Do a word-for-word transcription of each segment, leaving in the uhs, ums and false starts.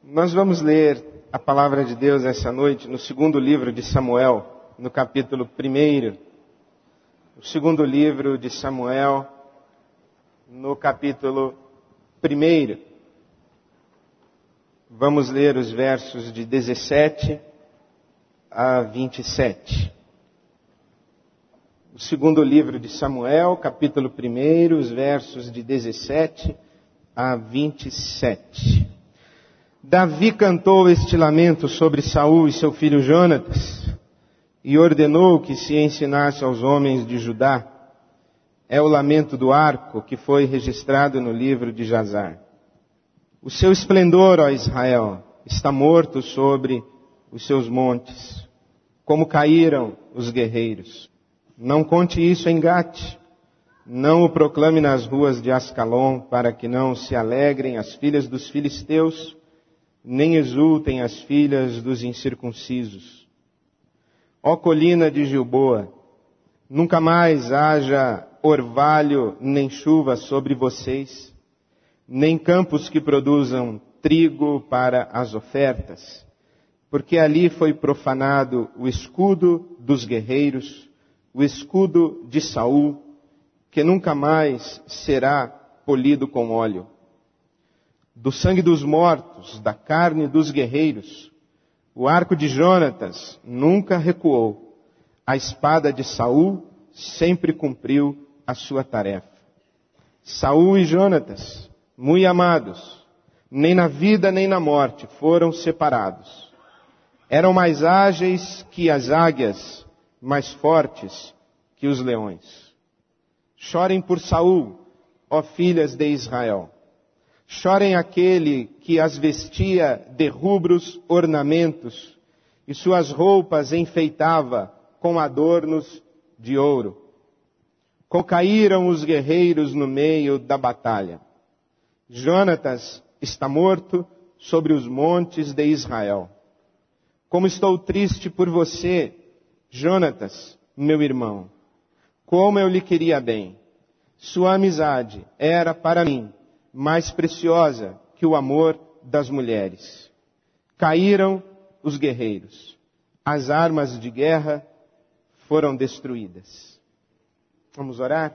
Nós vamos ler a palavra de Deus essa noite no segundo livro de Samuel, no capítulo primeiro. O segundo livro de Samuel, no capítulo primeiro. Vamos ler os versos de dezessete a vinte e sete. O segundo livro de Samuel, capítulo primeiro, os versos de dezessete a vinte e sete. Davi cantou este lamento sobre Saul e seu filho Jonatas, e ordenou que se ensinasse aos homens de Judá. É o lamento do arco que foi registrado no livro de Jazar. O seu esplendor, ó Israel, está morto sobre os seus montes, como caíram os guerreiros. Não conte isso em Gate, não o proclame nas ruas de Ascalon, para que não se alegrem as filhas dos filisteus, nem exultem as filhas dos incircuncisos. Ó colina de Gilboa, nunca mais haja orvalho nem chuva sobre vocês, nem campos que produzam trigo para as ofertas, porque ali foi profanado o escudo dos guerreiros, o escudo de Saul, que nunca mais será polido com óleo. Do sangue dos mortos, da carne dos guerreiros, o arco de Jonatas nunca recuou. A espada de Saul sempre cumpriu a sua tarefa. Saul e Jonatas, muito amados, nem na vida nem na morte foram separados. Eram mais ágeis que as águias, mais fortes que os leões. Chorem por Saul, ó filhas de Israel. Chorem aquele que as vestia de rubros ornamentos e suas roupas enfeitava com adornos de ouro. Caíram os guerreiros no meio da batalha. Jonatas está morto sobre os montes de Israel. Como estou triste por você, Jonatas, meu irmão. Como eu lhe queria bem. Sua amizade era para mim mais preciosa que o amor das mulheres. Caíram os guerreiros. As armas de guerra foram destruídas. Vamos orar?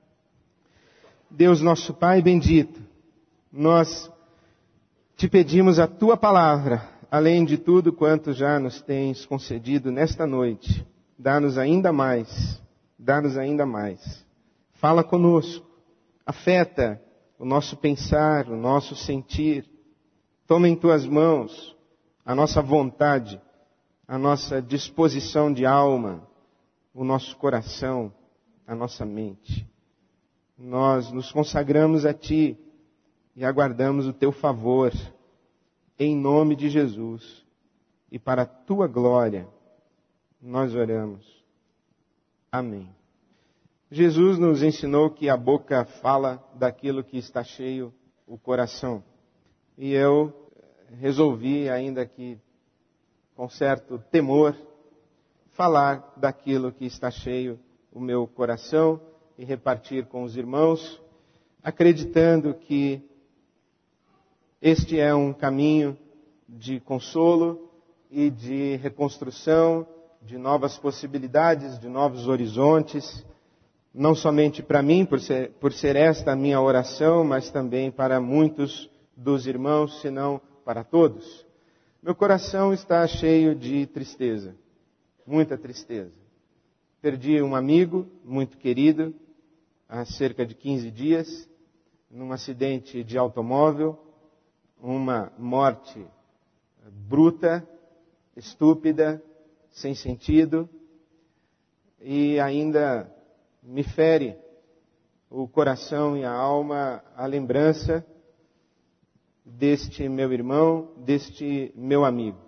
Deus nosso Pai bendito, nós te pedimos a tua palavra, além de tudo quanto já nos tens concedido nesta noite. Dá-nos ainda mais, dá-nos ainda mais. Fala conosco, afeta o nosso pensar, o nosso sentir. Toma em tuas mãos a nossa vontade, a nossa disposição de alma, o nosso coração, a nossa mente. Nós nos consagramos a ti e aguardamos o teu favor, em nome de Jesus. E para a tua glória, nós oramos. Amém. Jesus nos ensinou que a boca fala daquilo que está cheio o coração. E eu resolvi, ainda que com certo temor, falar daquilo que está cheio o meu coração e repartir com os irmãos, acreditando que este é um caminho de consolo e de reconstrução, de novas possibilidades, de novos horizontes, não somente para mim, por ser, por ser esta a minha oração, mas também para muitos dos irmãos, se não para todos. Meu coração está cheio de tristeza, muita tristeza. Perdi um amigo muito querido há cerca de quinze dias, num acidente de automóvel, uma morte bruta, estúpida, sem sentido, e ainda me fere o coração e a alma a lembrança deste meu irmão, deste meu amigo.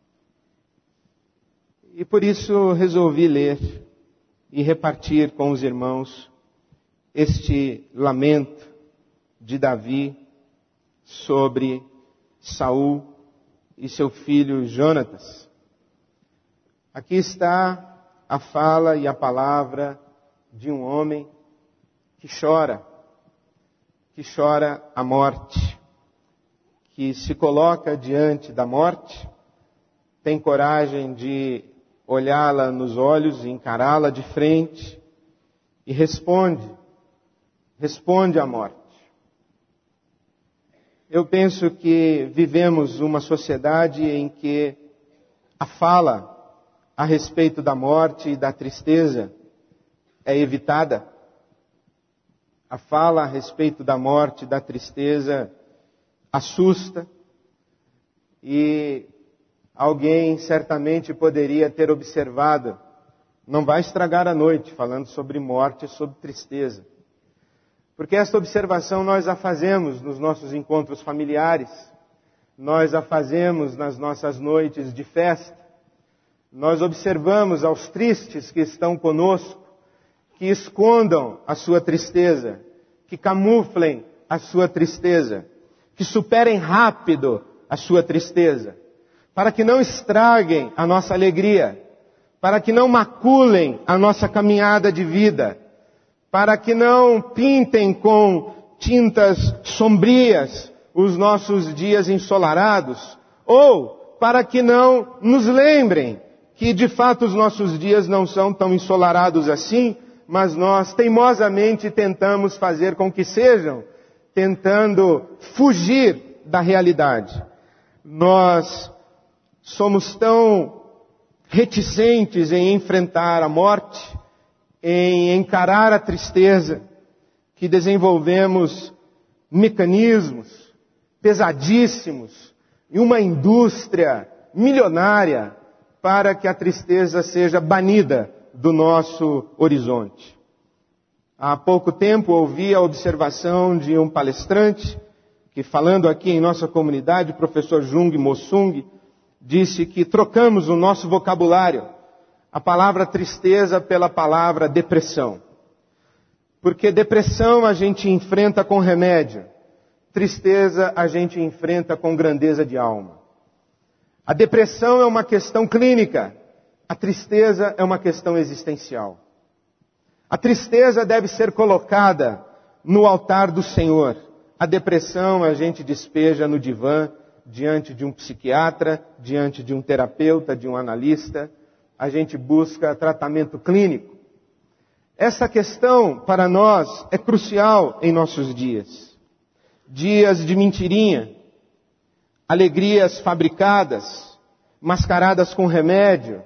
E por isso resolvi ler e repartir com os irmãos este lamento de Davi sobre Saul e seu filho Jonatas. Aqui está a fala e a palavra de um homem que chora, que chora a morte, que se coloca diante da morte, tem coragem de olhá-la nos olhos e encará-la de frente e responde, responde à morte. Eu penso que vivemos uma sociedade em que a fala a respeito da morte e da tristeza é evitada. A fala a respeito da morte e da tristeza assusta, e alguém certamente poderia ter observado: não vai estragar a noite falando sobre morte e sobre tristeza. Porque esta observação nós a fazemos nos nossos encontros familiares, nós a fazemos nas nossas noites de festa, nós observamos aos tristes que estão conosco, que escondam a sua tristeza, que camuflem a sua tristeza, que superem rápido a sua tristeza, para que não estraguem a nossa alegria, para que não maculem a nossa caminhada de vida, para que não pintem com tintas sombrias os nossos dias ensolarados, ou para que não nos lembrem que de fato os nossos dias não são tão ensolarados assim, mas nós teimosamente tentamos fazer com que sejam, tentando fugir da realidade. Nós somos tão reticentes em enfrentar a morte, em encarar a tristeza, que desenvolvemos mecanismos pesadíssimos e uma indústria milionária para que a tristeza seja banida do nosso horizonte. Há pouco tempo ouvi a observação de um palestrante que, falando aqui em nossa comunidade, o professor Jung Mossung, disse que trocamos o nosso vocabulário, a palavra tristeza pela palavra depressão. Porque depressão a gente enfrenta com remédio, tristeza a gente enfrenta com grandeza de alma. A depressão é uma questão clínica, a tristeza é uma questão existencial. A tristeza deve ser colocada no altar do Senhor. A depressão a gente despeja no divã, diante de um psiquiatra, diante de um terapeuta, de um analista. A gente busca tratamento clínico. Essa questão, para nós, é crucial em nossos dias. Dias de mentirinha, alegrias fabricadas, mascaradas com remédio,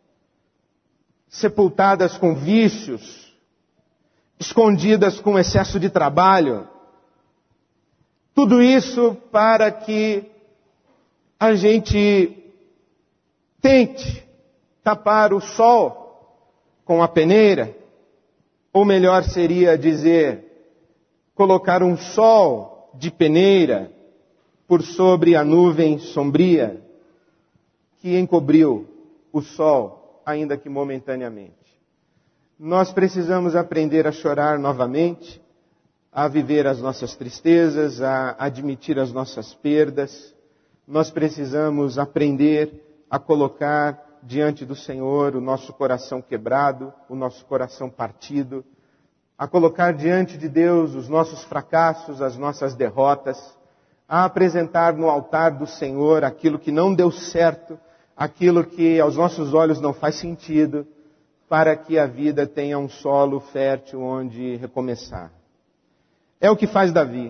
sepultadas com vícios, escondidas com excesso de trabalho. Tudo isso para que a gente tente tapar o sol com a peneira, ou melhor seria dizer, colocar um sol de peneira por sobre a nuvem sombria que encobriu o sol, ainda que momentaneamente. Nós precisamos aprender a chorar novamente, a viver as nossas tristezas, a admitir as nossas perdas. Nós precisamos aprender a colocar diante do Senhor o nosso coração quebrado, o nosso coração partido, a colocar diante de Deus os nossos fracassos, as nossas derrotas, a apresentar no altar do Senhor aquilo que não deu certo, aquilo que aos nossos olhos não faz sentido, para que a vida tenha um solo fértil onde recomeçar. É o que faz Davi.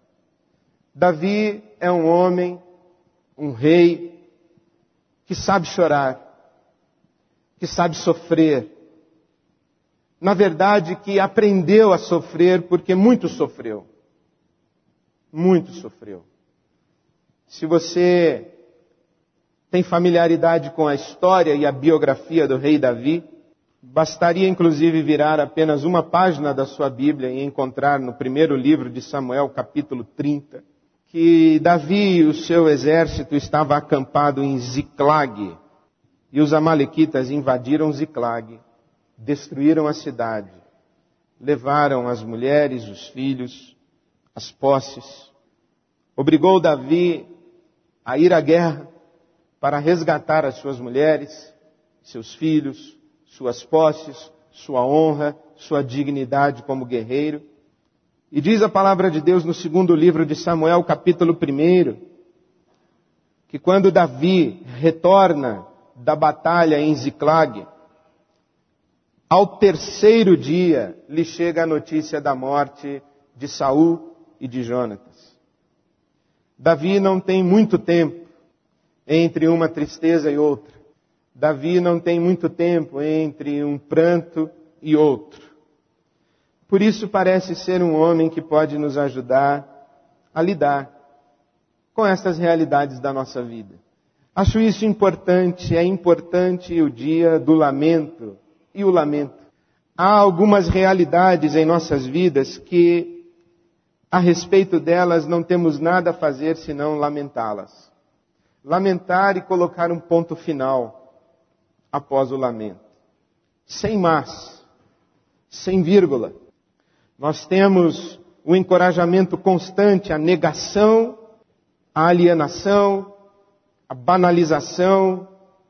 Davi é um homem, um rei, que sabe chorar, que sabe sofrer. Na verdade, que aprendeu a sofrer porque muito sofreu. Muito sofreu. Se você tem familiaridade com a história e a biografia do rei Davi, bastaria inclusive virar apenas uma página da sua Bíblia e encontrar no primeiro livro de Samuel, capítulo trinta, que Davi e o seu exército estava acampado em Ziclag, e os amalequitas invadiram Ziclag, destruíram a cidade, levaram as mulheres, os filhos, as posses, obrigou Davi a ir à guerra para resgatar as suas mulheres, seus filhos, suas posses, sua honra, sua dignidade como guerreiro. E diz a palavra de Deus no segundo livro de Samuel, capítulo primeiro, que quando Davi retorna da batalha em Ziclag, ao terceiro dia lhe chega a notícia da morte de Saul e de Jonatas. Davi não tem muito tempo entre uma tristeza e outra. Davi não tem muito tempo entre um pranto e outro. Por isso parece ser um homem que pode nos ajudar a lidar com estas realidades da nossa vida. Acho isso importante, é importante o dia do lamento e o lamento. Há algumas realidades em nossas vidas que, a respeito delas, não temos nada a fazer senão lamentá-las. Lamentar e colocar um ponto final após o lamento. Sem mas, sem vírgula. Nós temos o encorajamento constante, a negação, a alienação, a banalização.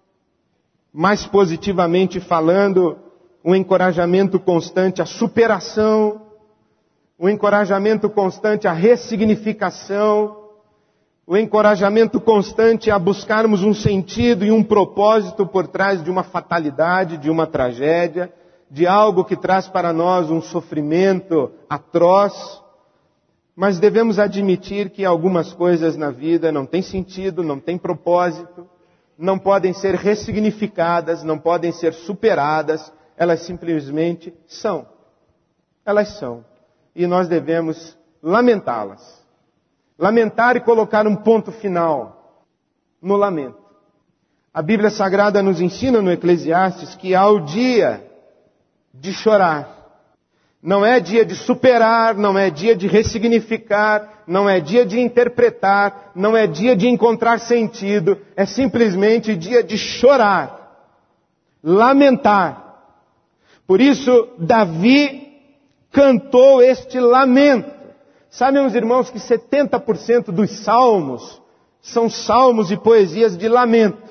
Mais positivamente falando, o encorajamento constante à superação, o encorajamento constante à ressignificação, o encorajamento constante a buscarmos um sentido e um propósito por trás de uma fatalidade, de uma tragédia, de algo que traz para nós um sofrimento atroz. Mas devemos admitir que algumas coisas na vida não têm sentido, não têm propósito, não podem ser ressignificadas, não podem ser superadas, elas simplesmente são. Elas são. E nós devemos lamentá-las. Lamentar e colocar um ponto final no lamento. A Bíblia Sagrada nos ensina no Eclesiastes que há o dia de chorar. Não é dia de superar, não é dia de ressignificar, não é dia de interpretar, não é dia de encontrar sentido, é simplesmente dia de chorar, lamentar. Por isso, Davi cantou este lamento. Sabem, meus irmãos, que setenta por cento dos salmos são salmos e poesias de lamento.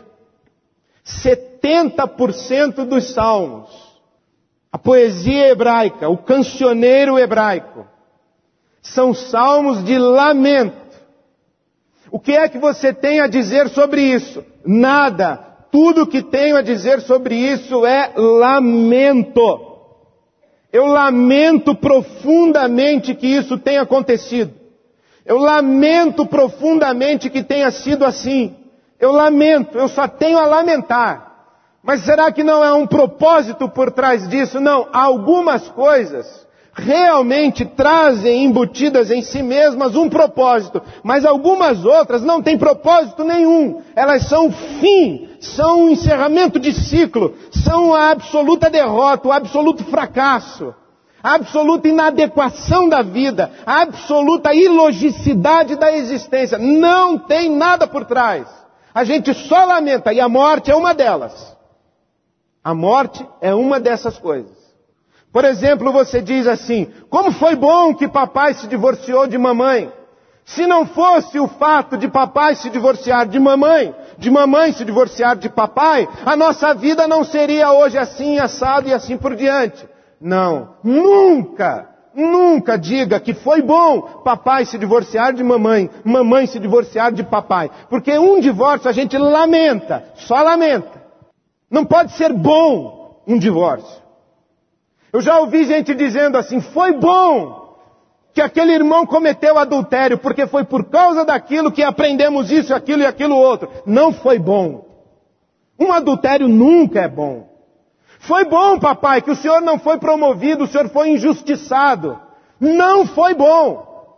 setenta por cento dos salmos. A poesia hebraica, o cancioneiro hebraico, são salmos de lamento. O que é que você tem a dizer sobre isso? Nada. Tudo o que tenho a dizer sobre isso é lamento. Eu lamento profundamente que isso tenha acontecido. Eu lamento profundamente que tenha sido assim. Eu lamento, eu só tenho a lamentar. Mas será que não é um propósito por trás disso? Não, algumas coisas realmente trazem embutidas em si mesmas um propósito, mas algumas outras não têm propósito nenhum. Elas são o fim, são o encerramento de ciclo, são a absoluta derrota, o absoluto fracasso, a absoluta inadequação da vida, a absoluta ilogicidade da existência. Não tem nada por trás. A gente só lamenta, e a morte é uma delas. A morte é uma dessas coisas. Por exemplo, você diz assim: como foi bom que papai se divorciou de mamãe. Se não fosse o fato de papai se divorciar de mamãe, de mamãe se divorciar de papai, a nossa vida não seria hoje assim, assado e assim por diante. Não, nunca, nunca diga que foi bom papai se divorciar de mamãe, mamãe se divorciar de papai. Porque um divórcio a gente lamenta, só lamenta. Não pode ser bom um divórcio. Eu já ouvi gente dizendo assim: foi bom que aquele irmão cometeu adultério, porque foi por causa daquilo que aprendemos isso, aquilo e aquilo outro. Não foi bom. Um adultério nunca é bom. Foi bom, papai, que o senhor não foi promovido, o senhor foi injustiçado. Não foi bom.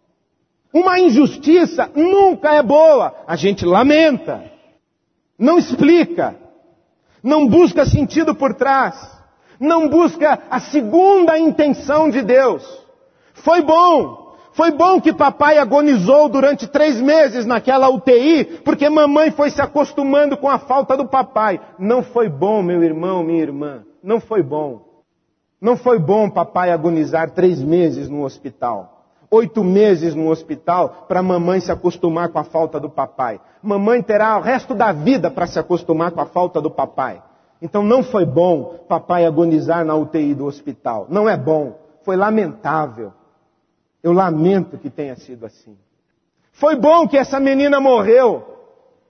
Uma injustiça nunca é boa. A gente lamenta, não explica, não busca sentido por trás, não busca a segunda intenção de Deus. Foi bom, foi bom que papai agonizou durante três meses naquela U T I, porque mamãe foi se acostumando com a falta do papai. Não foi bom, meu irmão, minha irmã, não foi bom. Não foi bom papai agonizar três meses no hospital, oito meses no hospital, para mamãe se acostumar com a falta do papai. Mamãe terá o resto da vida para se acostumar com a falta do papai. Então não foi bom papai agonizar na U T I do hospital. Não é bom. Foi lamentável. Eu lamento que tenha sido assim. Foi bom que essa menina morreu.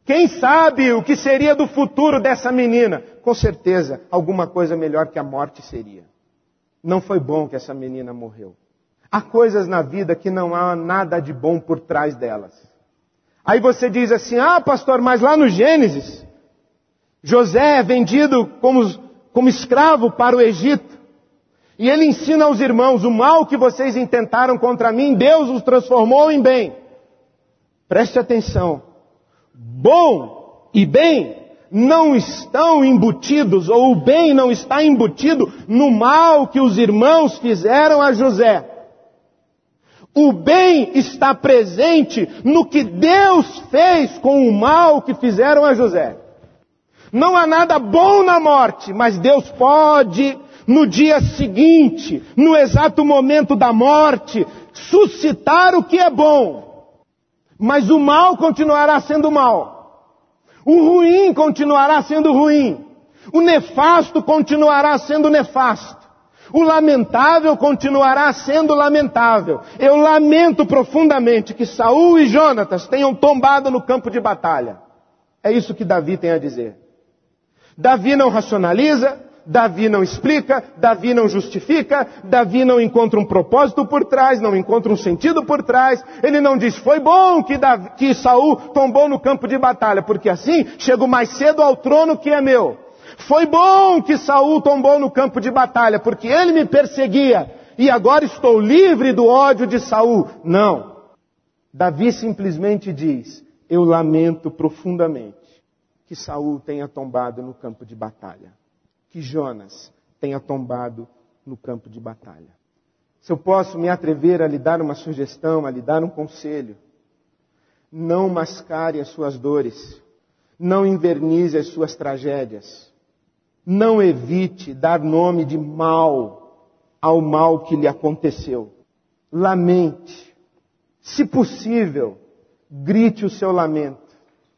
Quem sabe o que seria do futuro dessa menina? Com certeza, alguma coisa melhor que a morte seria. Não foi bom que essa menina morreu. Há coisas na vida que não há nada de bom por trás delas. Aí você diz assim, ah pastor, mas lá no Gênesis, José é vendido como, como escravo para o Egito. E ele ensina aos irmãos, o mal que vocês intentaram contra mim, Deus os transformou em bem. Preste atenção. Bom e bem não estão embutidos, ou o bem não está embutido no mal que os irmãos fizeram a José. O bem está presente no que Deus fez com o mal que fizeram a José. Não há nada bom na morte, mas Deus pode, no dia seguinte, no exato momento da morte, suscitar o que é bom. Mas o mal continuará sendo mal. O ruim continuará sendo ruim. O nefasto continuará sendo nefasto. O lamentável continuará sendo lamentável. Eu lamento profundamente que Saul e Jonatas tenham tombado no campo de batalha. É isso que Davi tem a dizer. Davi não racionaliza, Davi não explica, Davi não justifica, Davi não encontra um propósito por trás, não encontra um sentido por trás. Ele não diz, foi bom que, Davi, que Saul tombou no campo de batalha, porque assim chego mais cedo ao trono que é meu. Foi bom que Saul tombou no campo de batalha, porque ele me perseguia, e agora estou livre do ódio de Saul. Não. Davi simplesmente diz, eu lamento profundamente que Saul tenha tombado no campo de batalha. Que Jonas tenha tombado no campo de batalha. Se eu posso me atrever a lhe dar uma sugestão, a lhe dar um conselho, não mascare as suas dores, não invernize as suas tragédias. Não evite dar nome de mal ao mal que lhe aconteceu. Lamente. Se possível, grite o seu lamento.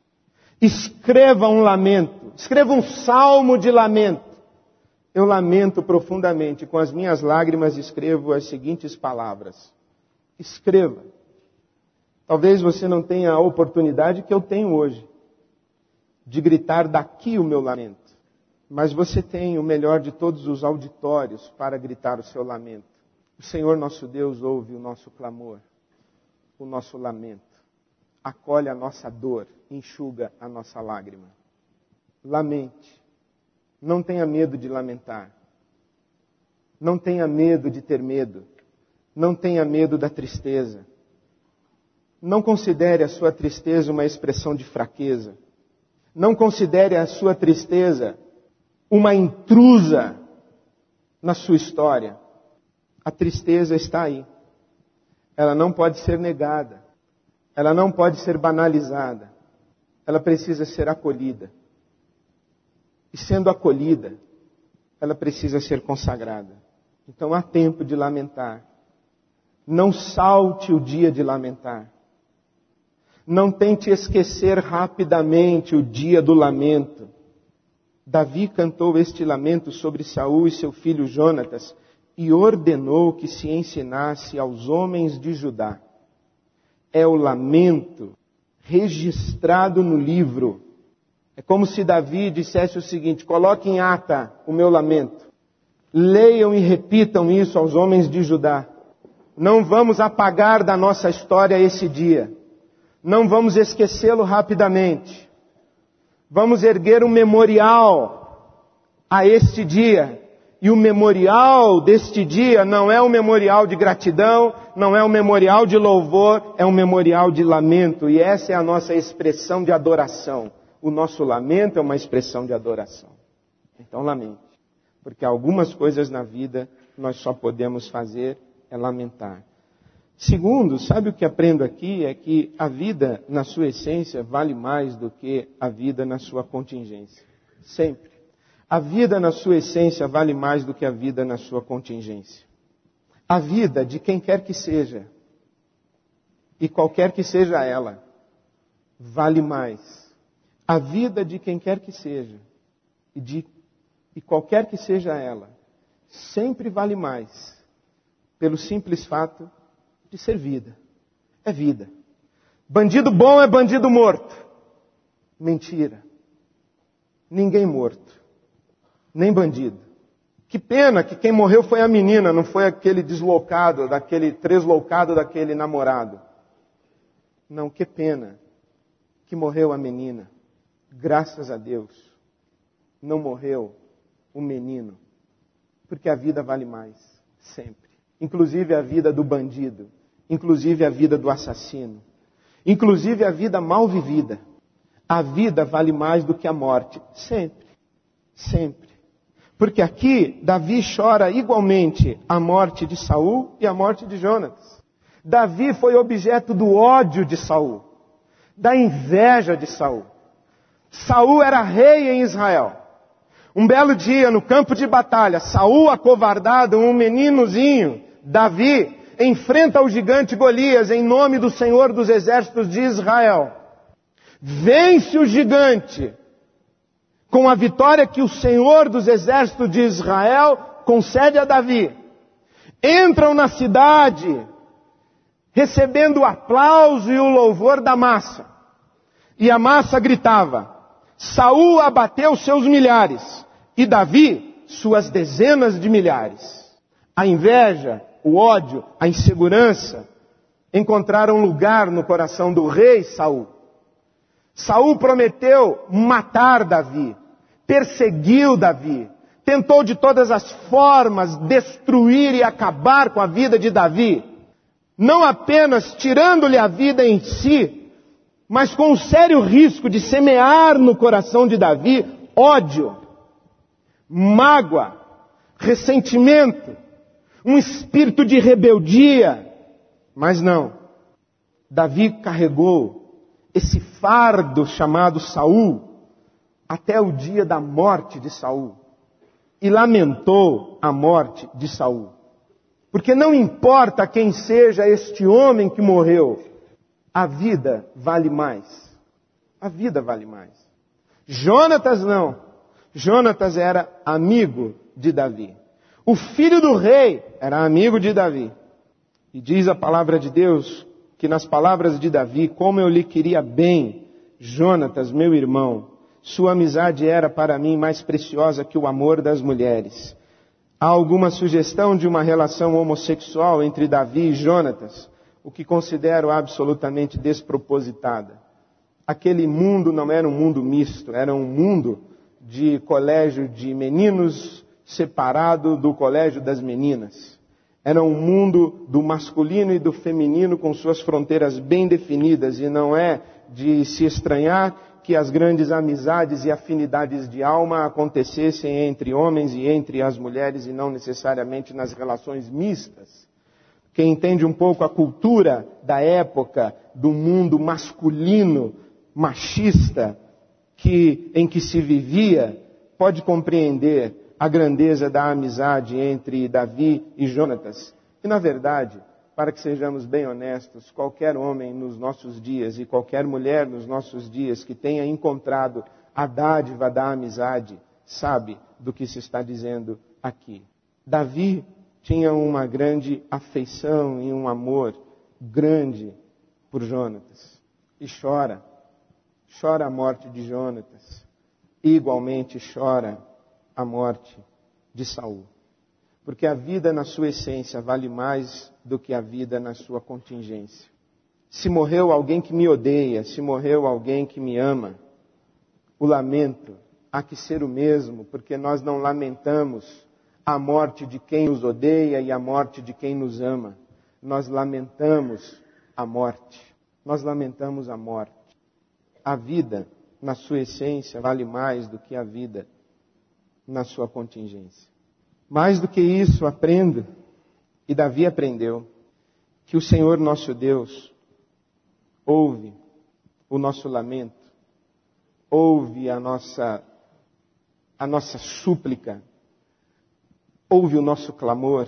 Escreva um lamento. Escreva um salmo de lamento. Eu lamento profundamente. Com as minhas lágrimas escrevo as seguintes palavras. Escreva. Talvez você não tenha a oportunidade que eu tenho hoje de gritar daqui o meu lamento. Mas você tem o melhor de todos os auditórios para gritar o seu lamento. O Senhor nosso Deus ouve o nosso clamor, o nosso lamento. Acolhe a nossa dor, enxuga a nossa lágrima. Lamente. Não tenha medo de lamentar. Não tenha medo de ter medo. Não tenha medo da tristeza. Não considere a sua tristeza uma expressão de fraqueza. Não considere a sua tristeza uma intrusa na sua história. A tristeza está aí. Ela não pode ser negada. Ela não pode ser banalizada. Ela precisa ser acolhida. E sendo acolhida, ela precisa ser consagrada. Então há tempo de lamentar. Não salte o dia de lamentar. Não tente esquecer rapidamente o dia do lamento. Davi cantou este lamento sobre Saul e seu filho Jonatas e ordenou que se ensinasse aos homens de Judá. É o lamento registrado no livro. É como se Davi dissesse o seguinte, coloque em ata o meu lamento. Leiam e repitam isso aos homens de Judá. Não vamos apagar da nossa história esse dia. Não vamos esquecê-lo rapidamente. Vamos erguer um memorial a este dia. E o memorial deste dia não é um memorial de gratidão, não é um memorial de louvor, é um memorial de lamento. E essa é a nossa expressão de adoração. O nosso lamento é uma expressão de adoração. Então lamente. Porque algumas coisas na vida nós só podemos fazer é lamentar. Segundo, sabe o que aprendo aqui? É que a vida, na sua essência, vale mais do que a vida na sua contingência. Sempre. A vida, na sua essência, vale mais do que a vida na sua contingência. A vida de quem quer que seja, e qualquer que seja ela, vale mais. A vida de quem quer que seja, e, de, e qualquer que seja ela, sempre vale mais, pelo simples fato de ser vida. É vida. Bandido bom é bandido morto. Mentira. Ninguém morto. Nem bandido. Que pena que quem morreu foi a menina, não foi aquele deslocado, daquele tresloucado daquele namorado. Não, que pena que morreu a menina. Graças a Deus. Não morreu o menino. Porque a vida vale mais. Sempre. Inclusive a vida do bandido. Inclusive a vida do assassino. Inclusive a vida mal vivida. A vida vale mais do que a morte. Sempre. Sempre. Porque aqui, Davi chora igualmente a morte de Saul e a morte de Jonatas. Davi foi objeto do ódio de Saul. Da inveja de Saul. Saul era rei em Israel. Um belo dia, no campo de batalha, Saul, acovardado, um meninozinho, Davi, enfrenta o gigante Golias em nome do Senhor dos Exércitos de Israel. Vence o gigante com a vitória que o Senhor dos Exércitos de Israel concede a Davi. Entram na cidade, recebendo o aplauso e o louvor da massa. E a massa gritava: Saul abateu seus milhares e Davi suas dezenas de milhares. A inveja, o ódio, a insegurança encontraram lugar no coração do rei Saul. Saul prometeu matar Davi, perseguiu Davi, tentou de todas as formas destruir e acabar com a vida de Davi, não apenas tirando-lhe a vida em si, mas com o sério risco de semear no coração de Davi ódio, mágoa, ressentimento, um espírito de rebeldia. Mas não, Davi carregou esse fardo chamado Saul até o dia da morte de Saul e lamentou a morte de Saul. Porque não importa quem seja este homem que morreu, a vida vale mais. A vida vale mais. Jonatas não. Jonatas era amigo de Davi. O filho do rei era amigo de Davi. E diz a palavra de Deus que nas palavras de Davi, como eu lhe queria bem, Jonatas, meu irmão, sua amizade era para mim mais preciosa que o amor das mulheres. Há alguma sugestão de uma relação homossexual entre Davi e Jonatas, o que considero absolutamente despropositada. Aquele mundo não era um mundo misto, era um mundo de colégio de meninos separado do colégio das meninas. Era um mundo do masculino e do feminino com suas fronteiras bem definidas, e não é de se estranhar que as grandes amizades e afinidades de alma acontecessem entre homens e entre as mulheres e não necessariamente nas relações mistas. Quem entende um pouco a cultura da época do mundo masculino, machista, que, em que se vivia, pode compreender a grandeza da amizade entre Davi e Jonatas. E na verdade, para que sejamos bem honestos, qualquer homem nos nossos dias e qualquer mulher nos nossos dias que tenha encontrado a dádiva da amizade, sabe do que se está dizendo aqui. Davi tinha uma grande afeição e um amor grande por Jonatas. E chora. Chora a morte de Jonatas. E igualmente chora a morte de Saul. Porque a vida na sua essência vale mais do que a vida na sua contingência. Se morreu alguém que me odeia, se morreu alguém que me ama, o lamento há que ser o mesmo, porque nós não lamentamos a morte de quem nos odeia e a morte de quem nos ama. Nós lamentamos a morte. Nós lamentamos a morte. A vida, na sua essência, vale mais do que a vida na sua contingência. Mais do que isso, aprenda, e Davi aprendeu, que o Senhor nosso Deus ouve o nosso lamento, ouve a nossa, a nossa súplica, ouve o nosso clamor,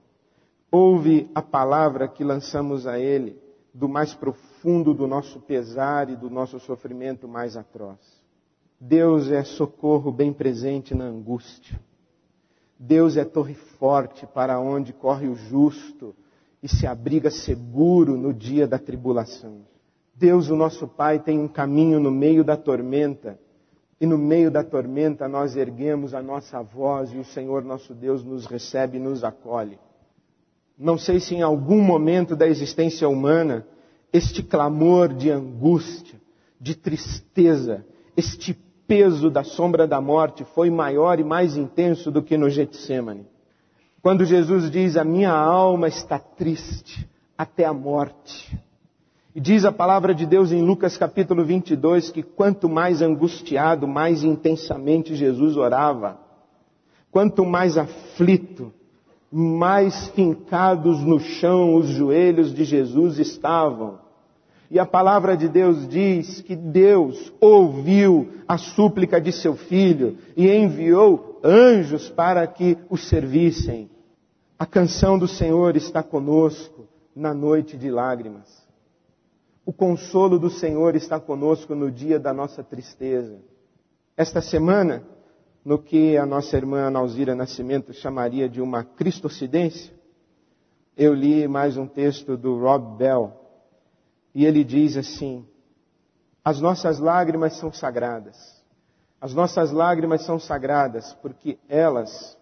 ouve a palavra que lançamos a Ele do mais profundo do nosso pesar e do nosso sofrimento mais atroz. Deus é socorro bem presente na angústia. Deus é torre forte para onde corre o justo e se abriga seguro no dia da tribulação. Deus, o nosso Pai, tem um caminho no meio da tormenta. E no meio da tormenta nós erguemos a nossa voz e o Senhor nosso Deus nos recebe e nos acolhe. Não sei se em algum momento da existência humana, este clamor de angústia, de tristeza, este peso da sombra da morte foi maior e mais intenso do que no Getsêmani. Quando Jesus diz, a minha alma está triste até a morte. E diz a palavra de Deus em Lucas capítulo vinte e dois que quanto mais angustiado, mais intensamente Jesus orava. Quanto mais aflito, mais fincados no chão os joelhos de Jesus estavam. E a palavra de Deus diz que Deus ouviu a súplica de seu filho e enviou anjos para que o servissem. A canção do Senhor está conosco na noite de lágrimas. O consolo do Senhor está conosco no dia da nossa tristeza. Esta semana, no que a nossa irmã Nauzira Nascimento chamaria de uma cristocidência, eu li mais um texto do Rob Bell, e ele diz assim, as nossas lágrimas são sagradas. As nossas lágrimas são sagradas porque elas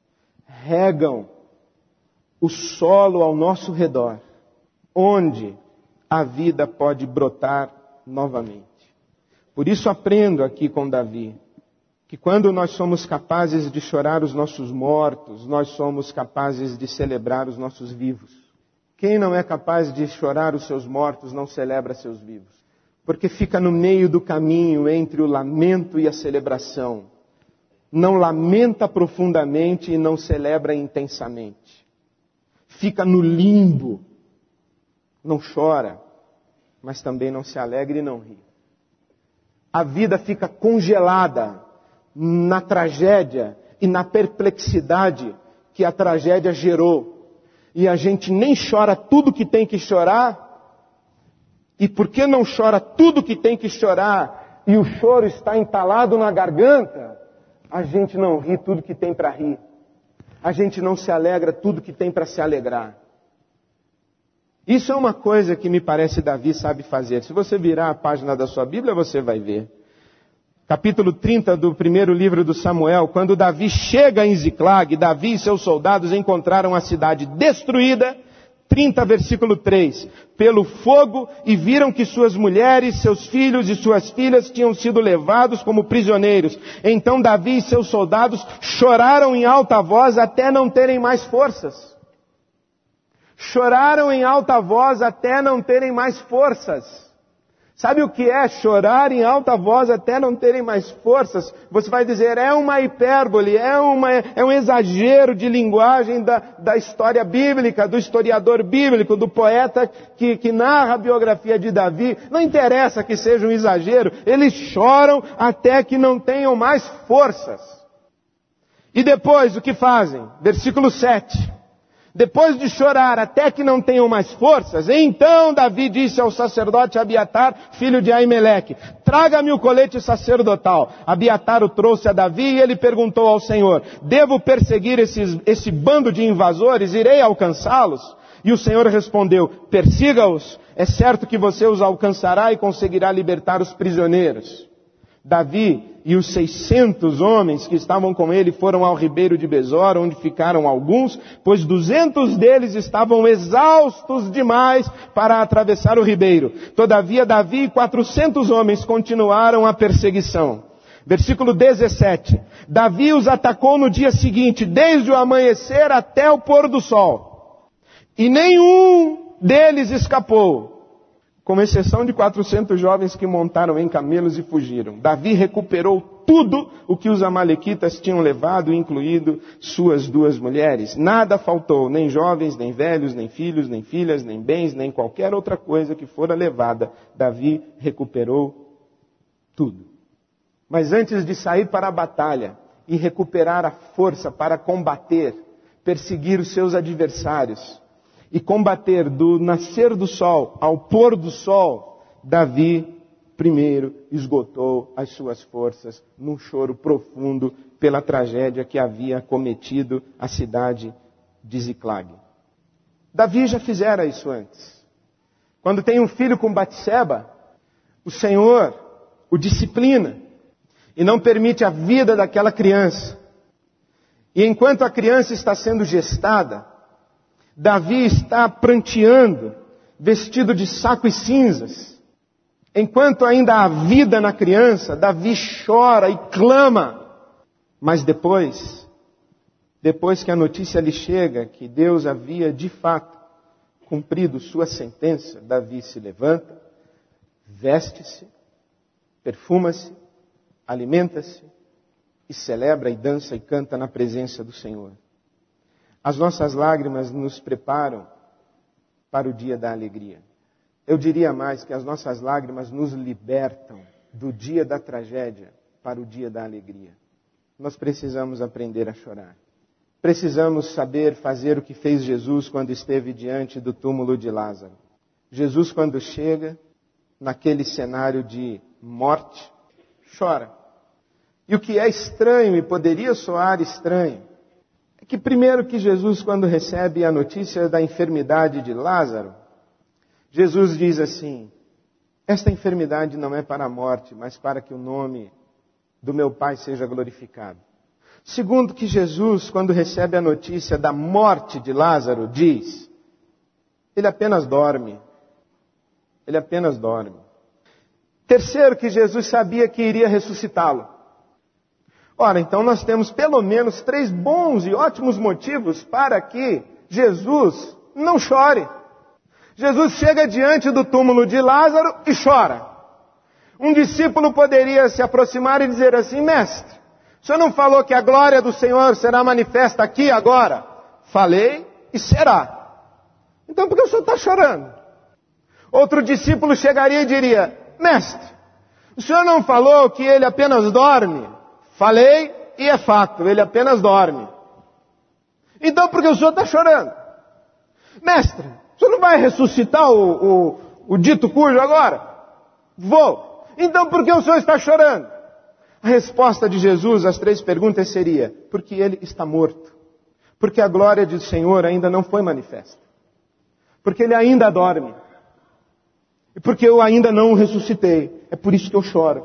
regam o solo ao nosso redor, onde a vida pode brotar novamente. Por isso aprendo aqui com Davi, que quando nós somos capazes de chorar os nossos mortos, nós somos capazes de celebrar os nossos vivos. Quem não é capaz de chorar os seus mortos não celebra seus vivos. Porque fica no meio do caminho entre o lamento e a celebração. Não lamenta profundamente e não celebra intensamente. Fica no limbo. Não chora, mas também não se alegra e não ri. A vida fica congelada na tragédia e na perplexidade que a tragédia gerou. E a gente nem chora tudo que tem que chorar. E porque não chora tudo que tem que chorar e o choro está entalado na garganta, a gente não ri tudo que tem para rir. A gente não se alegra tudo que tem para se alegrar. Isso é uma coisa que me parece Davi sabe fazer. Se você virar a página da sua Bíblia, você vai ver. Capítulo trinta do primeiro livro do Samuel, quando Davi chega em Ziclag, Davi e seus soldados encontraram a cidade destruída, trinta versículo três, pelo fogo, e viram que suas mulheres, seus filhos e suas filhas tinham sido levados como prisioneiros. Então Davi e seus soldados choraram em alta voz até não terem mais forças. Choraram em alta voz até não terem mais forças. Sabe o que é chorar em alta voz até não terem mais forças? Você vai dizer, é uma hipérbole, é, uma, é um exagero de linguagem da, da história bíblica, do historiador bíblico, do poeta que, que narra a biografia de Davi. Não interessa que seja um exagero, eles choram até que não tenham mais forças. E depois o que fazem? Versículo sete. Depois de chorar até que não tenham mais forças, então Davi disse ao sacerdote Abiatar, filho de Aimeleque, traga-me o colete sacerdotal. Abiatar o trouxe a Davi e ele perguntou ao Senhor, devo perseguir esses, esse bando de invasores? Irei alcançá-los? E o Senhor respondeu, persiga-os, é certo que você os alcançará e conseguirá libertar os prisioneiros. Davi e os seiscentos homens que estavam com ele foram ao ribeiro de Besor, onde ficaram alguns, pois duzentos deles estavam exaustos demais para atravessar o ribeiro. Todavia Davi e quatrocentos homens continuaram a perseguição. Versículo dezessete. Davi os atacou no dia seguinte, desde o amanhecer até o pôr do sol. E nenhum deles escapou, com exceção de quatrocentos jovens que montaram em camelos e fugiram. Davi recuperou tudo o que os amalequitas tinham levado, incluindo suas duas mulheres. Nada faltou, nem jovens, nem velhos, nem filhos, nem filhas, nem bens, nem qualquer outra coisa que fora levada. Davi recuperou tudo. Mas antes de sair para a batalha e recuperar a força para combater, perseguir os seus adversários, e combater do nascer do sol ao pôr do sol, Davi primeiro esgotou as suas forças num choro profundo pela tragédia que havia cometido a cidade de Ziclag. Davi já fizera isso antes. Quando tem um filho com Batseba, o Senhor o disciplina e não permite a vida daquela criança. E enquanto a criança está sendo gestada, Davi está pranteando, vestido de saco e cinzas. Enquanto ainda há vida na criança, Davi chora e clama. Mas depois, depois que a notícia lhe chega que Deus havia de fato cumprido sua sentença, Davi se levanta, veste-se, perfuma-se, alimenta-se e celebra e dança e canta na presença do Senhor. As nossas lágrimas nos preparam para o dia da alegria. Eu diria mais que as nossas lágrimas nos libertam do dia da tragédia para o dia da alegria. Nós precisamos aprender a chorar. Precisamos saber fazer o que fez Jesus quando esteve diante do túmulo de Lázaro. Jesus, quando chega naquele cenário de morte, chora. E o que é estranho e poderia soar estranho, é que primeiro que Jesus, quando recebe a notícia da enfermidade de Lázaro, Jesus diz assim: esta enfermidade não é para a morte, mas para que o nome do meu Pai seja glorificado. Segundo que Jesus, quando recebe a notícia da morte de Lázaro, diz: ele apenas dorme. Ele apenas dorme. Terceiro, que Jesus sabia que iria ressuscitá-lo. Ora, então nós temos pelo menos três bons e ótimos motivos para que Jesus não chore. Jesus chega diante do túmulo de Lázaro e chora. Um discípulo poderia se aproximar e dizer assim: mestre, o senhor não falou que a glória do Senhor será manifesta aqui agora? Falei e será. Então por que o senhor está chorando? Outro discípulo chegaria e diria: mestre, o senhor não falou que ele apenas dorme? Falei e é fato, ele apenas dorme. Então por que o senhor está chorando? Mestre, o senhor não vai ressuscitar o, o, o dito cujo agora? Vou. Então por que o senhor está chorando? A resposta de Jesus às três perguntas seria: porque ele está morto. Porque a glória do Senhor ainda não foi manifesta. Porque ele ainda dorme. E porque eu ainda não o ressuscitei. É por isso que eu choro.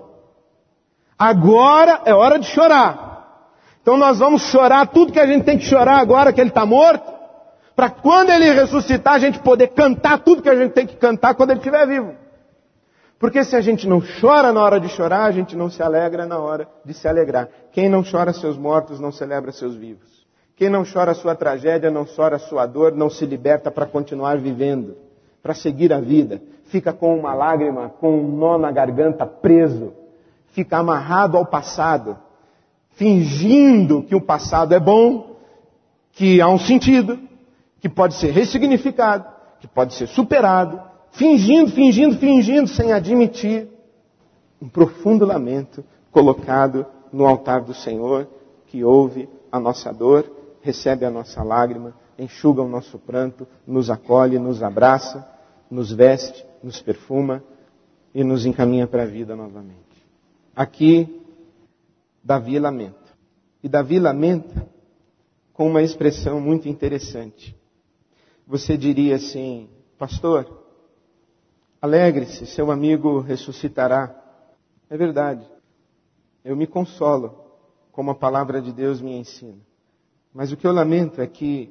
Agora é hora de chorar. Então nós vamos chorar tudo que a gente tem que chorar agora que ele está morto. Para quando ele ressuscitar a gente poder cantar tudo que a gente tem que cantar quando ele estiver vivo. Porque se a gente não chora na hora de chorar, a gente não se alegra na hora de se alegrar. Quem não chora seus mortos não celebra seus vivos. Quem não chora a sua tragédia, não chora a sua dor, não se liberta para continuar vivendo, para seguir a vida. Fica com uma lágrima, com um nó na garganta preso. Fica amarrado ao passado, fingindo que o passado é bom, que há um sentido, que pode ser ressignificado, que pode ser superado, fingindo, fingindo, fingindo, sem admitir um profundo lamento colocado no altar do Senhor, que ouve a nossa dor, recebe a nossa lágrima, enxuga o nosso pranto, nos acolhe, nos abraça, nos veste, nos perfuma e nos encaminha para a vida novamente. Aqui, Davi lamenta. E Davi lamenta com uma expressão muito interessante. Você diria assim: pastor, alegre-se, seu amigo ressuscitará. É verdade. Eu me consolo, como a palavra de Deus me ensina. Mas o que eu lamento é que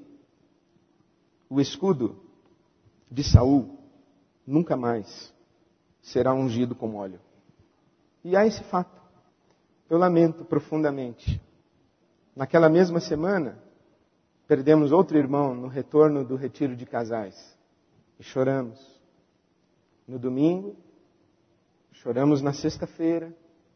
o escudo de Saul nunca mais será ungido com óleo. E há esse fato. Eu lamento profundamente. Naquela mesma semana, perdemos outro irmão no retorno do retiro de casais. E choramos. No domingo, choramos na sexta-feira,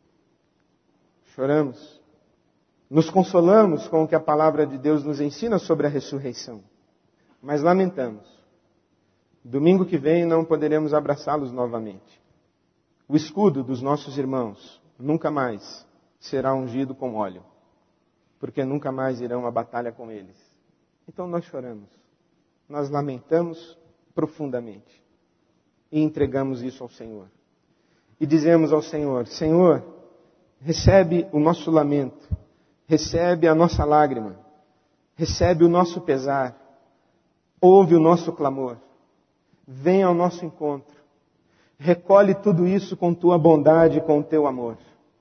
choramos. Nos consolamos com o que a palavra de Deus nos ensina sobre a ressurreição. Mas lamentamos. Domingo que vem não poderemos abraçá-los novamente. O escudo dos nossos irmãos nunca mais será ungido com óleo, porque nunca mais irão à batalha com eles. Então nós choramos, nós lamentamos profundamente e entregamos isso ao Senhor. E dizemos ao Senhor: Senhor, recebe o nosso lamento, recebe a nossa lágrima, recebe o nosso pesar, ouve o nosso clamor. vem ao nosso encontro. Recolhe tudo isso com tua bondade e com o teu amor.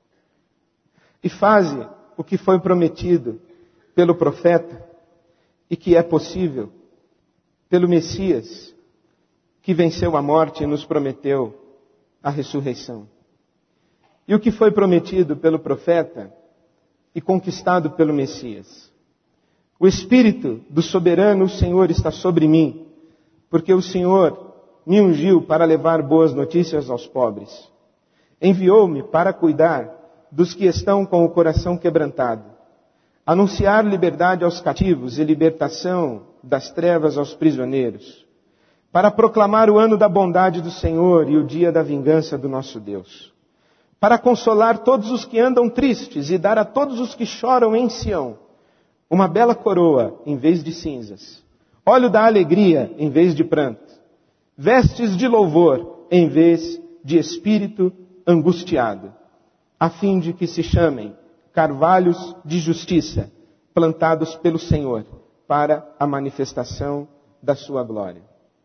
E faze o que foi prometido pelo profeta e que é possível pelo Messias, que venceu a morte e nos prometeu a ressurreição. E o que foi prometido pelo profeta e conquistado pelo Messias. O Espírito do soberano Senhor está sobre mim, porque o Senhor me ungiu para levar boas notícias aos pobres. Enviou-me para cuidar dos que estão com o coração quebrantado, anunciar liberdade aos cativos e libertação das trevas aos prisioneiros, para proclamar o ano da bondade do Senhor e o dia da vingança do nosso Deus, para consolar todos os que andam tristes e dar a todos os que choram em Sião uma bela coroa em vez de cinzas, óleo da alegria em vez de pranto, vestes de louvor em vez de espírito angustiado, a fim de que se chamem carvalhos de justiça, plantados pelo Senhor, para a manifestação da sua glória.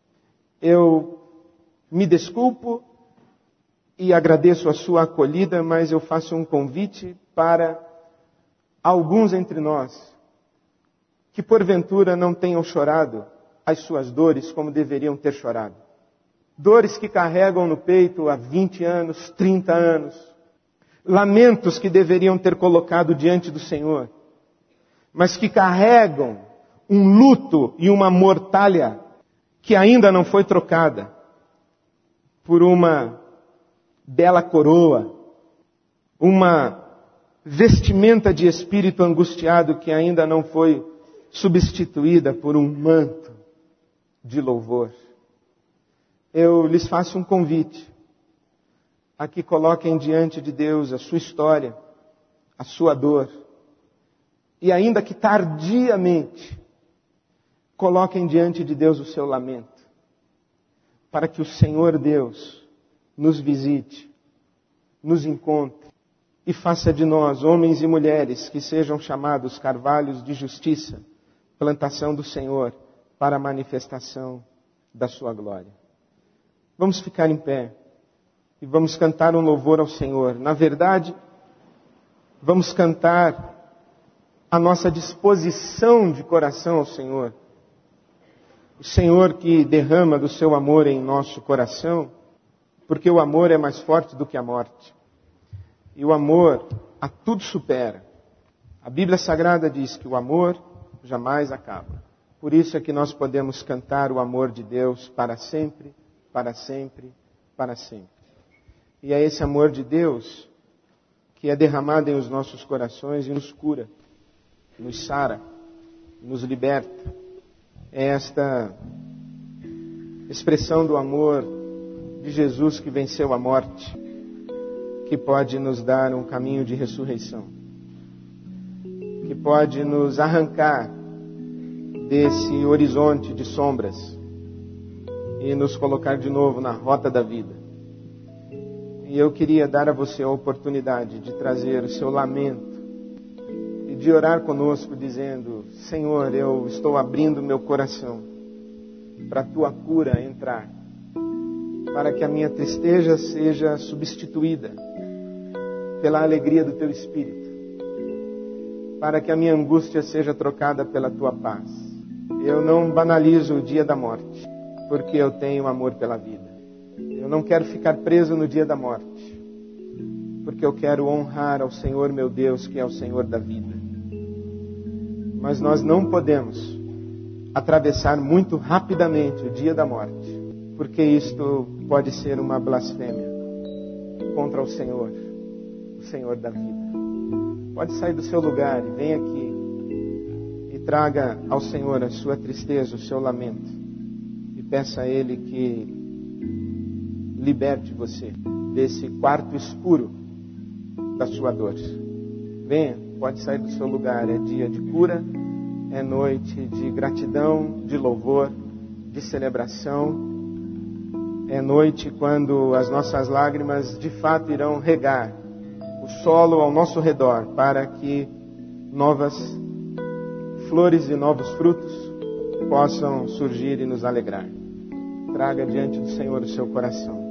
Eu me desculpo e agradeço a sua acolhida, mas eu faço um convite para alguns entre nós que porventura não tenham chorado as suas dores como deveriam ter chorado. Dores que carregam no peito há vinte anos, trinta anos. Lamentos que deveriam ter colocado diante do Senhor, mas que carregam um luto e uma mortalha que ainda não foi trocada por uma bela coroa, uma vestimenta de espírito angustiado que ainda não foi substituída por um manto de louvor. Eu lhes faço um convite a que coloquem diante de Deus a sua história, a sua dor, e ainda que tardiamente, coloquem diante de Deus o seu lamento, para que o Senhor Deus nos visite, nos encontre e faça de nós homens e mulheres que sejam chamados carvalhos de justiça, plantação do Senhor, para a manifestação da sua glória. Vamos ficar em pé e vamos cantar um louvor ao Senhor. Na verdade, vamos cantar a nossa disposição de coração ao Senhor. O Senhor que derrama do seu amor em nosso coração, porque o amor é mais forte do que a morte. E o amor a tudo supera. A Bíblia Sagrada diz que o amor jamais acaba. Por isso é que nós podemos cantar o amor de Deus para sempre, para sempre, para sempre. E é esse amor de Deus que é derramado em os nossos corações e nos cura, nos sara, nos liberta. É esta expressão do amor de Jesus que venceu a morte, que pode nos dar um caminho de ressurreição, que pode nos arrancar desse horizonte de sombras e nos colocar de novo na rota da vida. E eu queria dar a você a oportunidade de trazer o seu lamento e de orar conosco dizendo: Senhor, eu estou abrindo meu coração para a tua cura entrar, para que a minha tristeza seja substituída pela alegria do teu Espírito, para que a minha angústia seja trocada pela tua paz. Eu não banalizo o dia da morte, porque eu tenho amor pela vida. Eu não quero ficar preso no dia da morte, porque eu quero honrar ao Senhor meu Deus, que é o Senhor da vida. Mas nós não podemos atravessar muito rapidamente o dia da morte, porque isto pode ser uma blasfêmia contra o Senhor, o Senhor da vida. Pode sair do seu lugar e vem aqui e traga ao Senhor a sua tristeza, o seu lamento, e peça a Ele que liberte você desse quarto escuro da sua dor. Venha, pode sair do seu lugar. É dia de cura, é noite de gratidão, de louvor, de celebração. É noite quando as nossas lágrimas de fato irão regar o solo ao nosso redor, para que novas flores e novos frutos possam surgir e nos alegrar. traga diante do Senhor o seu coração.